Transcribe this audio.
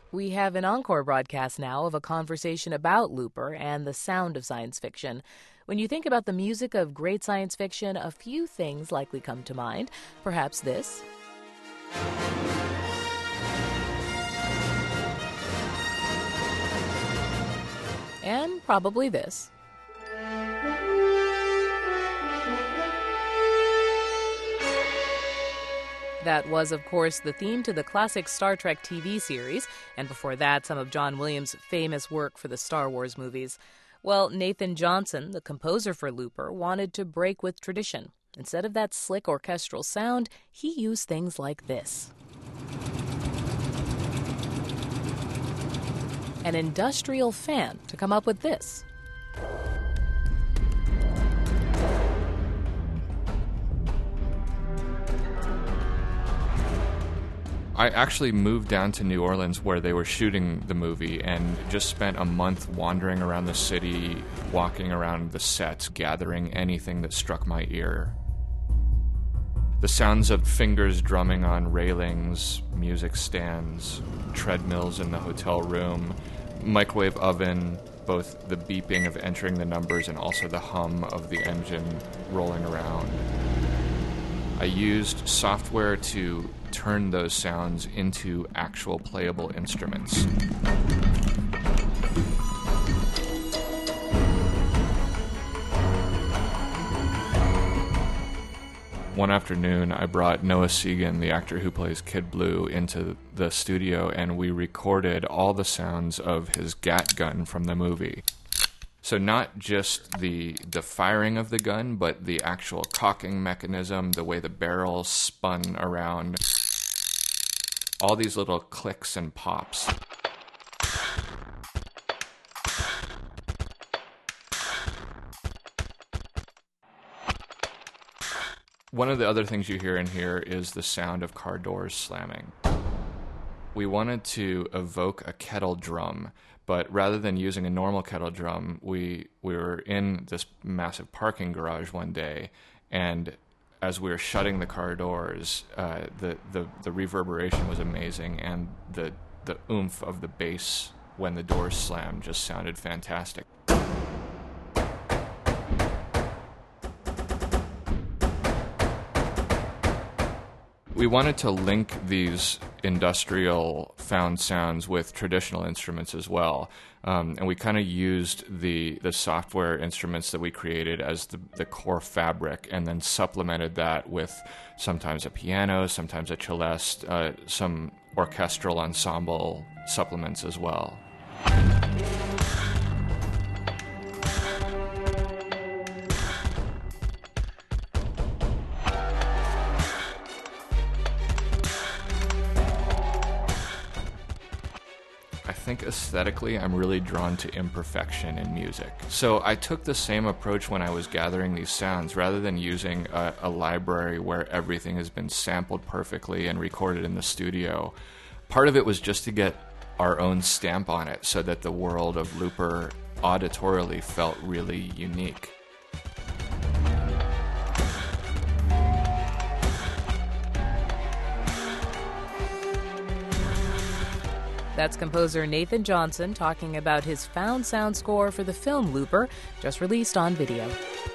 We have an encore broadcast now of a conversation about Looper and the sound of science fiction. When you think about the music of great science fiction, a few things likely come to mind. Perhaps this. And probably this. That was, of course, the theme to the classic Star Trek TV series, and before that, some of John Williams' famous work for the Star Wars movies. Well, Nathan Johnson, the composer for Looper, wanted to break with tradition. Instead of that slick orchestral sound, he used things like this. An industrial fan to come up with this. I actually moved down to New Orleans where they were shooting the movie and just spent a month wandering around the city, walking around the sets, gathering anything that struck my ear. The sounds of fingers drumming on railings, music stands, treadmills in the hotel room, microwave oven, both the beeping of entering the numbers and also the hum of the engine rolling around. I used software to turn those sounds into actual playable instruments. One afternoon, I brought Noah Segan, the actor who plays Kid Blue, into the studio, and we recorded all the sounds of his gat gun from the movie. So not just the firing of the gun, but the actual cocking mechanism, the way the barrel spun around. All these little clicks and pops. One of the other things you hear in here is the sound of car doors slamming. We wanted to evoke a kettle drum, but rather than using a normal kettle drum, we were in this massive parking garage one day, and as we were shutting the car doors, the reverberation was amazing, and the oomph of the bass when the doors slammed just sounded fantastic. We wanted to link these industrial found sounds with traditional instruments as well. And we kind of used the software instruments that we created as the core fabric, and then supplemented that with sometimes a piano, sometimes a celeste, some orchestral ensemble supplements as well. I think aesthetically I'm really drawn to imperfection in music. So I took the same approach when I was gathering these sounds. Rather than using a library where everything has been sampled perfectly and recorded in the studio, part of it was just to get our own stamp on it so that the world of Looper auditorily felt really unique. That's composer Nathan Johnson talking about his found sound score for the film Looper, just released on video.